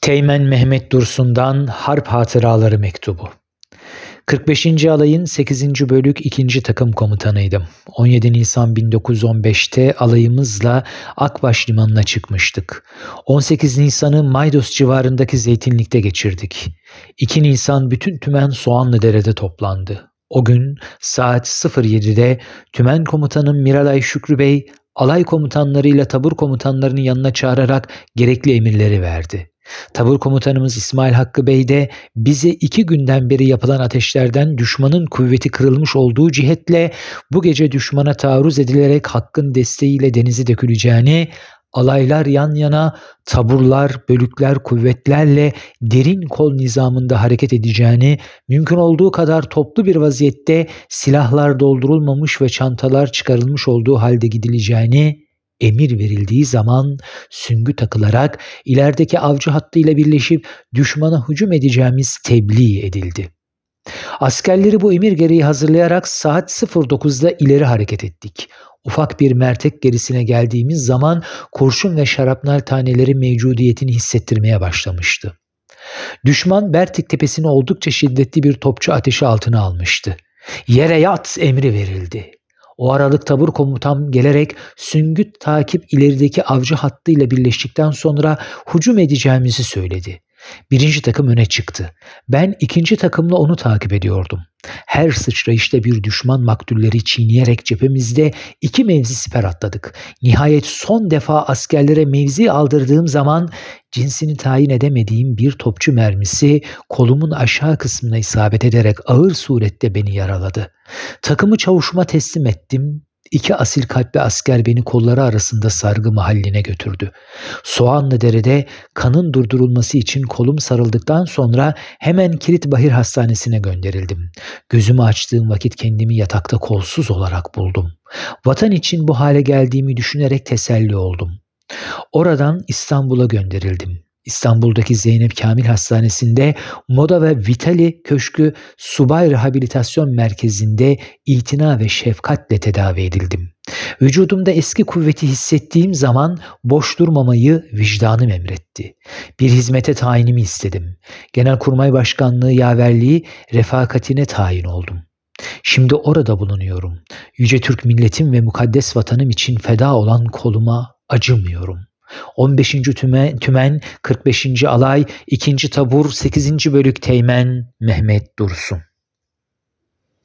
Teğmen Mehmet Dursun'dan Harp Hatıraları Mektubu. 45. Alayın 8. Bölük 2. Takım Komutanıydım. 17 Nisan 1915'te alayımızla Akbaş Limanı'na çıkmıştık. 18 Nisan'ı Maydos civarındaki zeytinlikte geçirdik. 2 Nisan bütün tümen Soğanlıdere'de toplandı. O gün saat 07'de tümen komutanım Miralay Şükrü Bey, alay komutanlarıyla tabur komutanlarının yanına çağırarak gerekli emirleri verdi. Tabur komutanımız İsmail Hakkı Bey de bize 2 günden beri yapılan ateşlerden düşmanın kuvveti kırılmış olduğu cihetle bu gece düşmana taarruz edilerek Hakk'ın desteğiyle denize döküleceğini, alaylar yan yana, taburlar, bölükler, kuvvetlerle derin kol nizamında hareket edeceğini, mümkün olduğu kadar toplu bir vaziyette silahlar doldurulmamış ve çantalar çıkarılmış olduğu halde gidileceğini, emir verildiği zaman süngü takılarak ilerideki avcı hattıyla birleşip düşmana hücum edeceğimiz tebliğ edildi. Askerleri bu emir gereği hazırlayarak saat 09'da ileri hareket ettik. Ufak bir mertek gerisine geldiğimiz zaman kurşun ve şarapnel taneleri mevcudiyetini hissettirmeye başlamıştı. Düşman Bertik tepesini oldukça şiddetli bir topçu ateşi altına almıştı. Yere yat emri verildi. O aralık tabur komutan gelerek süngü takip ilerideki avcı hattıyla birleştikten sonra hücum edeceğimizi söyledi. 1. takım öne çıktı. Ben 2. takımla onu takip ediyordum. Her sıçrayışta bir düşman maktulleri çiğneyerek cephemizde 2 mevzi siper atladık. Nihayet son defa askerlere mevzi aldırdığım zaman cinsini tayin edemediğim bir topçu mermisi kolumun aşağı kısmına isabet ederek ağır surette beni yaraladı. Takımı çavuşuma teslim ettim. 2 asil kalpli asker beni kolları arasında sargı mahalline götürdü. Soğanlıdere'de kanın durdurulması için kolum sarıldıktan sonra hemen Kilitbahir Hastanesi'ne gönderildim. Gözümü açtığım vakit kendimi yatakta kolsuz olarak buldum. Vatan için bu hale geldiğimi düşünerek teselli oldum. Oradan İstanbul'a gönderildim. İstanbul'daki Zeynep Kamil Hastanesi'nde Moda ve Vitali Köşkü Subay Rehabilitasyon Merkezi'nde itina ve şefkatle tedavi edildim. Vücudumda eski kuvveti hissettiğim zaman boş durmamayı vicdanım emretti. Bir hizmete tayinimi istedim. Genelkurmay Başkanlığı yaverliği refakatine tayin oldum. Şimdi orada bulunuyorum. Yüce Türk milletim ve mukaddes vatanım için feda olan koluma acımıyorum. 15. Tümen 45. Alay 2. Tabur 8. Bölük Teğmen Mehmet Dursun.